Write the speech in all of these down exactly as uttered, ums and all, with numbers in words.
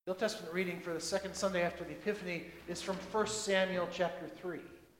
The Old Testament reading for the second Sunday after the Epiphany is from First Samuel chapter three.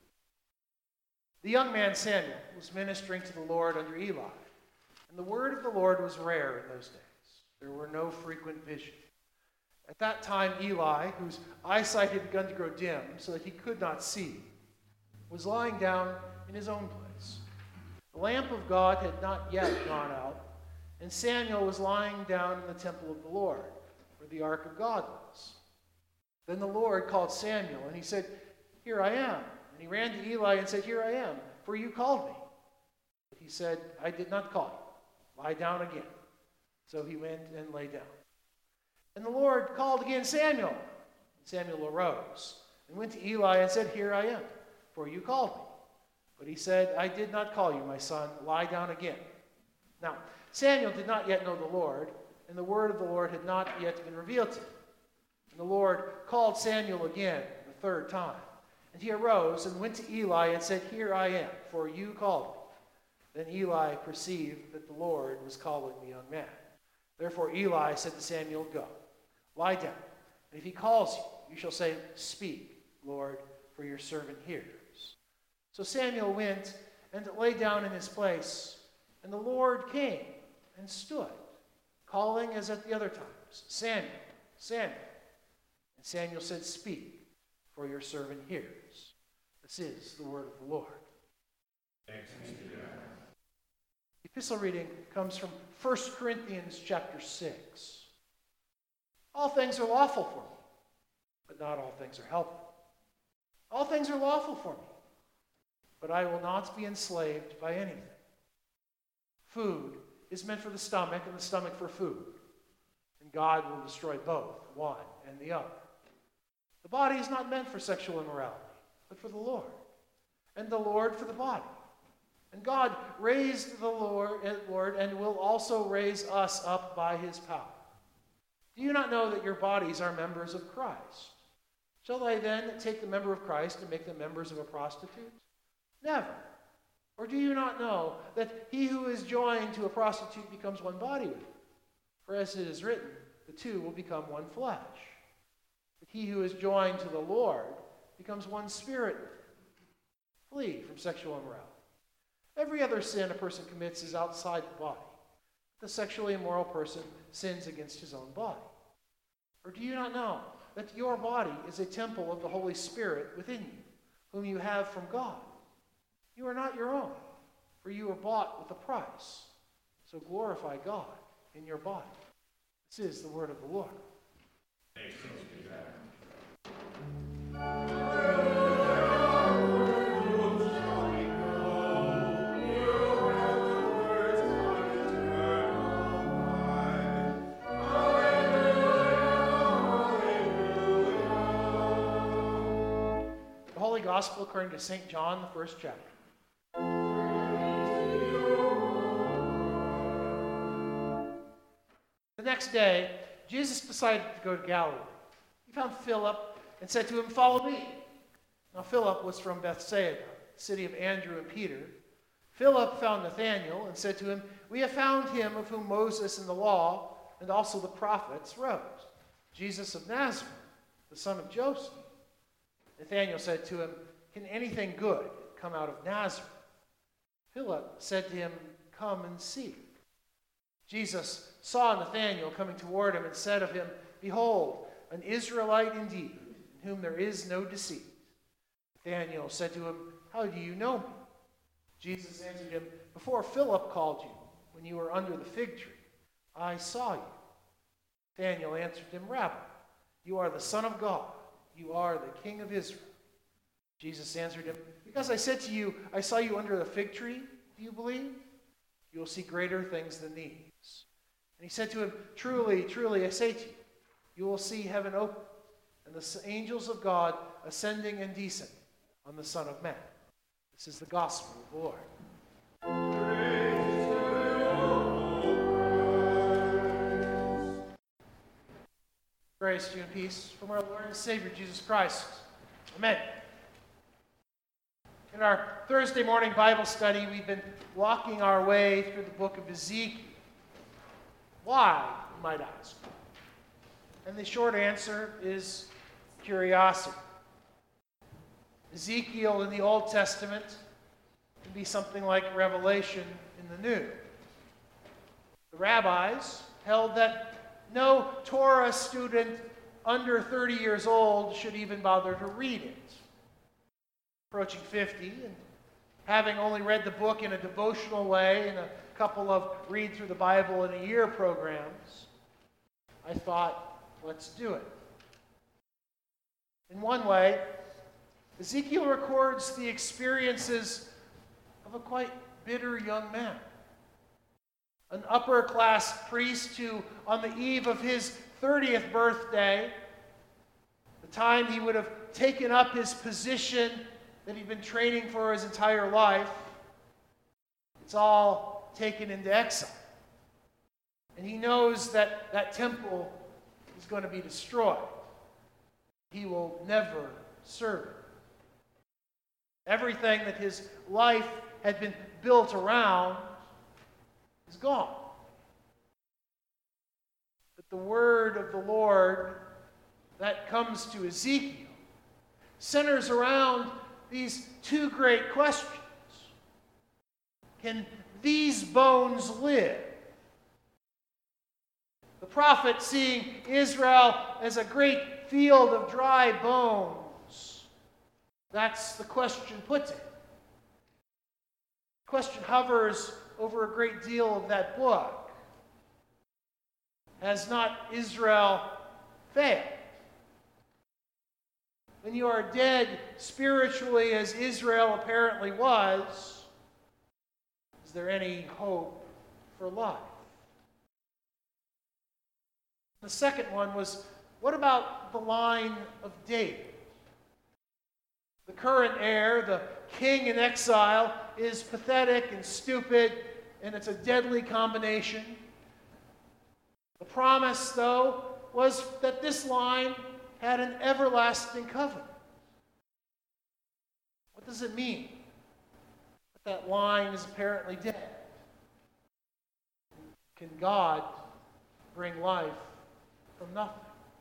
The young man Samuel was ministering to the Lord under Eli, and the word of the Lord was rare in those days. There were no frequent visions. At that time, Eli, whose eyesight had begun to grow dim so that he could not see, was lying down in his own place. The lamp of God had not yet gone out, and Samuel was lying down in the temple of the Lord, where the ark of God was. Then the Lord called Samuel, and he said, "Here I am." And he ran to Eli and said, "Here I am, for you called me." But he said, "I did not call you. Lie down again." So he went and lay down. And the Lord called again, "Samuel." And Samuel arose and went to Eli and said, "Here I am, for you called me." But he said, "I did not call you, my son. Lie down again." Now, Samuel did not yet know the Lord, and the word of the Lord had not yet been revealed to him. And the Lord called Samuel again the third time. And he arose and went to Eli and said, "Here I am, for you called me." Then Eli perceived that the Lord was calling the young man. Therefore Eli said to Samuel, "Go, lie down, and if he calls you, you shall say, 'Speak, Lord, for your servant hears.'" So Samuel went and lay down in his place, and the Lord came and stood, calling as at the other times, "Samuel, Samuel." And Samuel said, "Speak, for your servant hears." This is the word of the Lord. Thanks be to God. The epistle reading comes from First Corinthians chapter six. All things are lawful for me, but not all things are helpful. All things are lawful for me, but I will not be enslaved by anything. Food is meant for the stomach, and the stomach for food. And God will destroy both, one and the other. The body is not meant for sexual immorality, but for the Lord, and the Lord for the body. And God raised the Lord, Lord and will also raise us up by his power. Do you not know that your bodies are members of Christ? Shall I then take the member of Christ and make them members of a prostitute? Never. Or do you not know that he who is joined to a prostitute becomes one body with her? For as it is written, the two will become one flesh. But he who is joined to the Lord becomes one spirit with him. Flee from sexual immorality. Every other sin a person commits is outside the body. The sexually immoral person sins against his own body. Or do you not know that your body is a temple of the Holy Spirit within you, whom you have from God? You are not your own, for you were bought with a price. So glorify God in your body. This is the word of the Lord. Thanks be to God. The Holy Gospel according to Saint John, the first chapter. The next day, Jesus decided to go to Galilee. He found Philip and said to him, "Follow me." Now Philip was from Bethsaida, the city of Andrew and Peter. Philip found Nathanael and said to him, "We have found him of whom Moses and the law and also the prophets wrote, Jesus of Nazareth, the son of Joseph." Nathanael said to him, "Can anything good come out of Nazareth?" Philip said to him, "Come and see." Jesus saw Nathanael coming toward him and said of him, "Behold, an Israelite indeed, in whom there is no deceit." Nathanael said to him, "How do you know me?" Jesus answered him, "Before Philip called you, when you were under the fig tree, I saw you." Nathanael answered him, "Rabbi, you are the Son of God. You are the King of Israel." Jesus answered him, "Because I said to you, I saw you under the fig tree, do you believe? You will see greater things than these." And he said to him, "Truly, truly, I say to you, you will see heaven open, and the angels of God ascending and descending on the Son of Man." This is the gospel of the Lord. Grace to you and peace from our Lord and Savior, Jesus Christ. Amen. In our Thursday morning Bible study, we've been walking our way through the book of Ezekiel. Why, you might ask? And the short answer is curiosity. Ezekiel in the Old Testament can be something like Revelation in the New. The rabbis held that no Torah student under thirty years old should even bother to read it. Approaching fifty, and having only read the book in a devotional way in a couple of read through the Bible in a year programs, I thought, let's do it. In one way, Ezekiel records the experiences of a quite bitter young man. An upper-class priest who, on the eve of his thirtieth birthday, the time he would have taken up his position that he'd been training for his entire life, it's all taken into exile. And he knows that that temple is going to be destroyed. He will never serve it. Everything that his life had been built around is gone. But the word of the Lord that comes to Ezekiel centers around these two great questions. Can these bones live? The prophet, seeing Israel as a great field of dry bones, that's the question put to him. The question hovers over a great deal of that book. Has not Israel failed? When you are dead spiritually, as Israel apparently was, is there any hope for life? The second one was, what about the line of David? The current heir, the king in exile, is pathetic and stupid, and it's a deadly combination. The promise, though, was that this line had an everlasting covenant. What does it mean that that line is apparently dead? Can God bring life from nothing?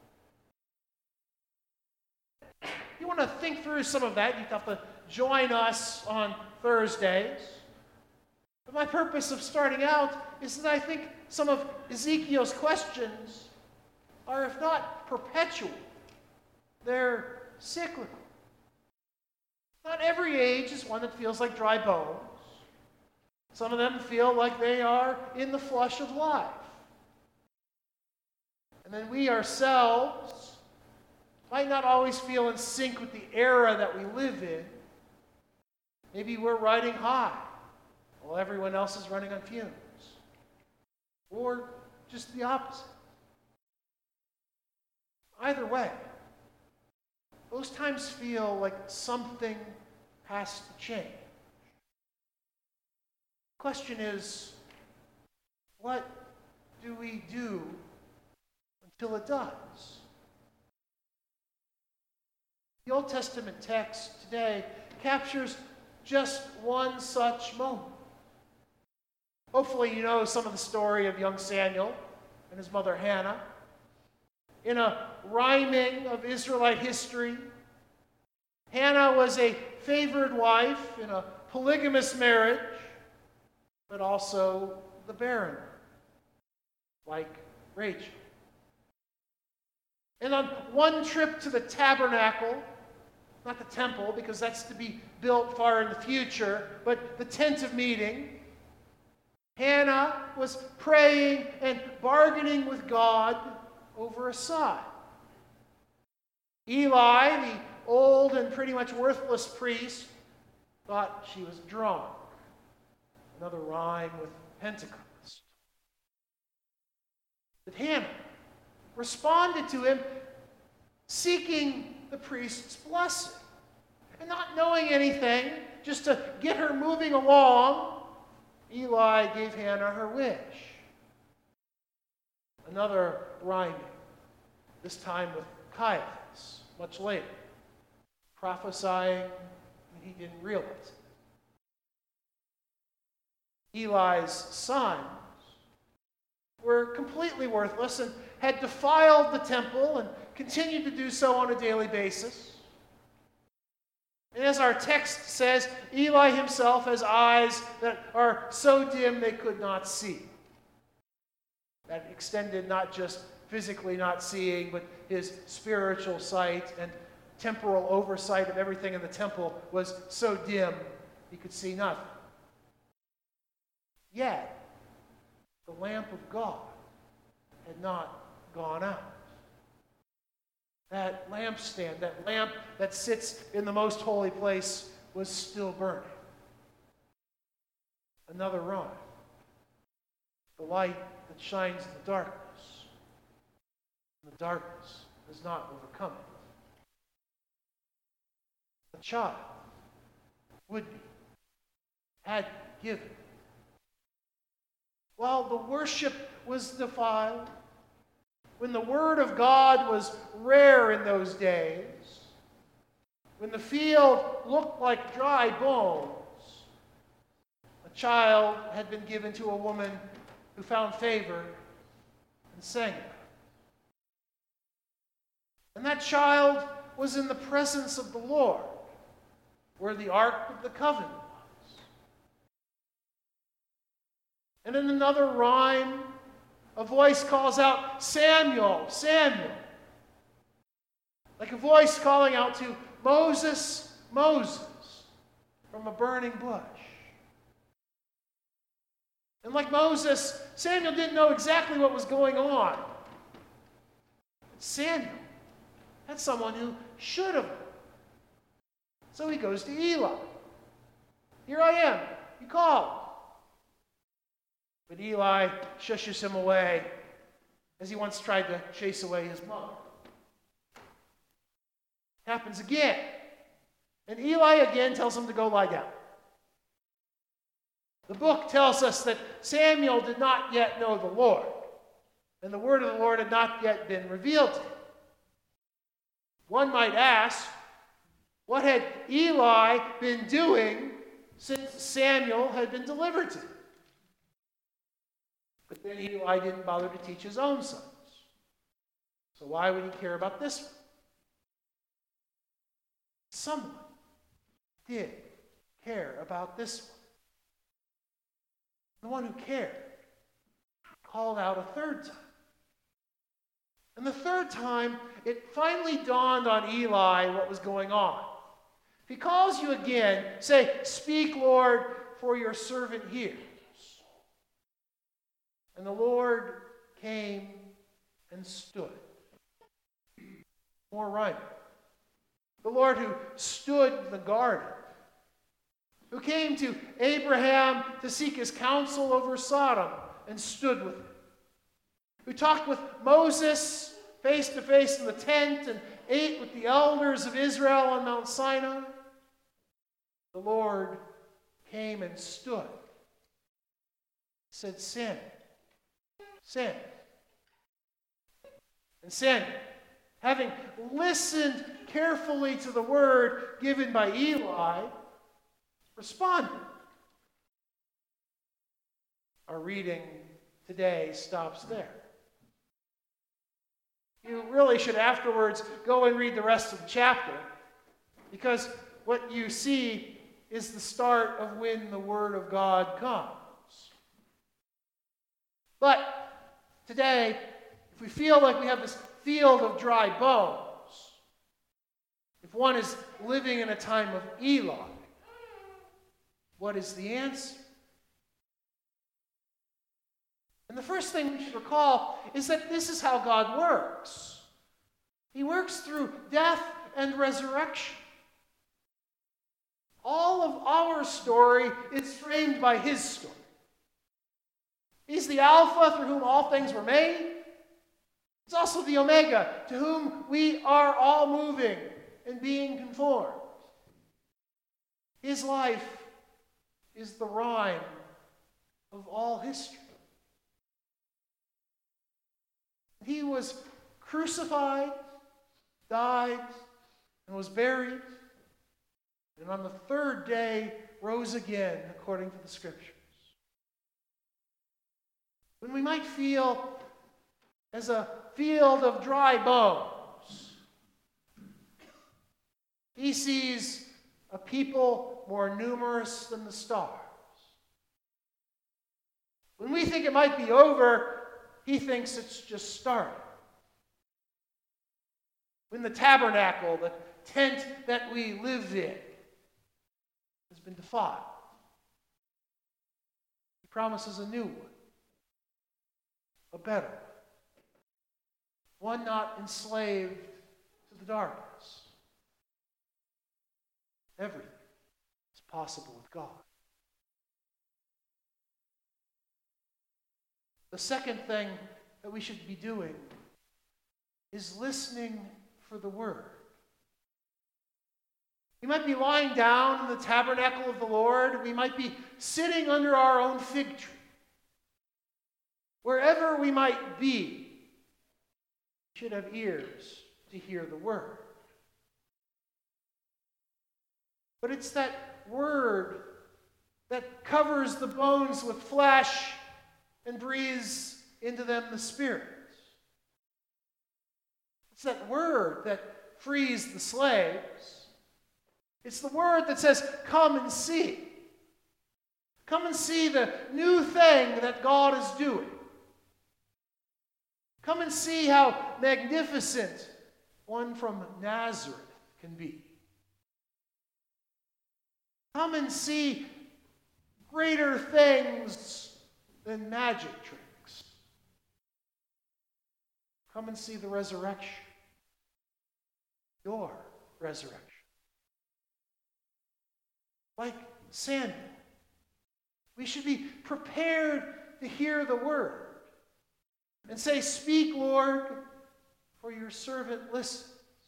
If you want to think through some of that, you have to join us on Thursdays. But my purpose of starting out is that I think some of Ezekiel's questions are, if not perpetual, they're cyclical. Not every age is one that feels like dry bones. Some of them feel like they are in the flush of life. And then we ourselves might not always feel in sync with the era that we live in. Maybe we're riding high while everyone else is running on fumes. Or just the opposite. Either way, those times feel like something has to change. The question is, what do we do until it does? The Old Testament text today captures just one such moment. Hopefully you know some of the story of young Samuel and his mother Hannah. In a rhyming of Israelite history, Hannah was a favored wife in a polygamous marriage, but also the barren, like Rachel. And on one trip to the tabernacle, not the temple, because that's to be built far in the future, but the tent of meeting, Hannah was praying and bargaining with God over a son. Eli, the old and pretty much worthless priest, thought she was drunk. Another rhyme with Pentecost. But Hannah responded to him seeking the priest's blessing. And not knowing anything, just to get her moving along, Eli gave Hannah her wish. Another rhyming, this time with Caiaphas, much later, prophesying and he didn't realize it. Eli's sons were completely worthless and had defiled the temple and continued to do so on a daily basis. And as our text says, Eli himself has eyes that are so dim they could not see. That extended not just physically not seeing, but his spiritual sight and temporal oversight of everything in the temple was so dim he could see nothing. Yet, the lamp of God had not gone out. That lampstand, that lamp that sits in the most holy place, was still burning. Another rhyme. The light that shines in the darkness, and the darkness does not overcome it. A child would be, had been given. While the worship was defiled, when the Word of God was rare in those days, when the field looked like dry bones, a child had been given to a woman who found favor and sang it. And that child was in the presence of the Lord, where the Ark of the Covenant was. And in another rhyme, a voice calls out, Samuel, Samuel. Like a voice calling out to Moses, Moses, from a burning bush. And like Moses, Samuel didn't know exactly what was going on. Samuel had someone who should have. So he goes to Eli. Here I am. You called. But Eli shushes him away, as he once tried to chase away his mother. Happens again. And Eli again tells him to go lie down. The book tells us that Samuel did not yet know the Lord, and the word of the Lord had not yet been revealed to him. One might ask, what had Eli been doing since Samuel had been delivered to him? But then Eli didn't bother to teach his own sons. So why would he care about this one? Someone did care about this one. The one who cared called out a third time. And the third time, it finally dawned on Eli what was going on. If he calls you again, say, Speak, Lord, for your servant hears. And the Lord came and stood. More rhyming. The Lord who stood in the garden, who came to Abraham to seek his counsel over Sodom and stood with him, who talked with Moses face to face in the tent and ate with the elders of Israel on Mount Sinai. The Lord came and stood. He said, Sin. Sin. And Samuel, having listened carefully to the word given by Eli, responded. Our reading today stops there. You really should afterwards go and read the rest of the chapter, because what you see is the start of when the Word of God comes. But today, if we feel like we have this field of dry bones, if one is living in a time of Eli, what is the answer? And the first thing we should recall is that this is how God works. He works through death and resurrection. All of our story is framed by his story. He's the Alpha through whom all things were made. He's also the Omega to whom we are all moving and being conformed. His life is the rhyme of all history. He was crucified, died, and was buried, and on the third day rose again, according to the Scriptures. when we might feel as a field of dry bones. He sees a people more numerous than the stars. When we think it might be over, he thinks it's just starting. When the tabernacle, the tent that we live in, has been defiled, he promises a new one, a better one, one not enslaved to the darkness. Everything is possible with God. The second thing that we should be doing is listening for the word. We might be lying down in the tabernacle of the Lord. We might be sitting under our own fig tree. Wherever we might be, we should have ears to hear the word. But it's that word that covers the bones with flesh and breathes into them the Spirit. It's that word that frees the slaves. It's the word that says, come and see. Come and see the new thing that God is doing. Come and see how magnificent one from Nazareth can be. Come and see greater things than magic tricks. Come and see the resurrection. Your resurrection. Like Samuel, we should be prepared to hear the word and say, speak, Lord, for your servant listens.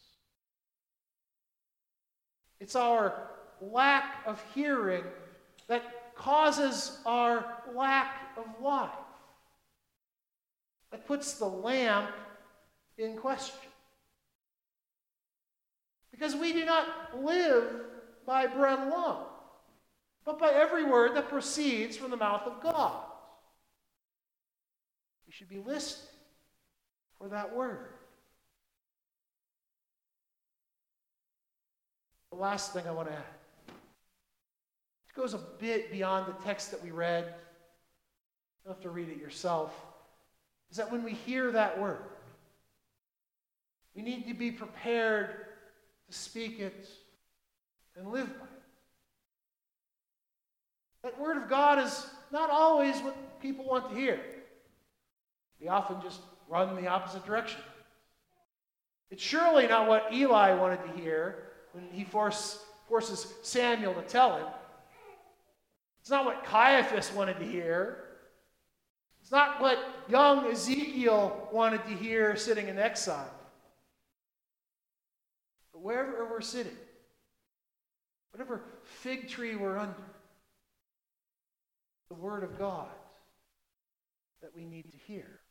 It's our lack of hearing that causes our lack of life. That puts the lamp in question. Because we do not live by bread alone, but by every word that proceeds from the mouth of God. We should be listening for that word. The last thing I want to add, it goes a bit beyond the text that we read. You don't have to read it yourself. Is that when we hear that word, we need to be prepared to speak it and live by it. That word of God is not always what people want to hear. We often just run in the opposite direction. It's surely not what Eli wanted to hear when he force, forces Samuel to tell him. It's not what Caiaphas wanted to hear. It's not what young Ezekiel wanted to hear sitting in exile. But wherever we're sitting, whatever fig tree we're under, the word of God that we need to hear.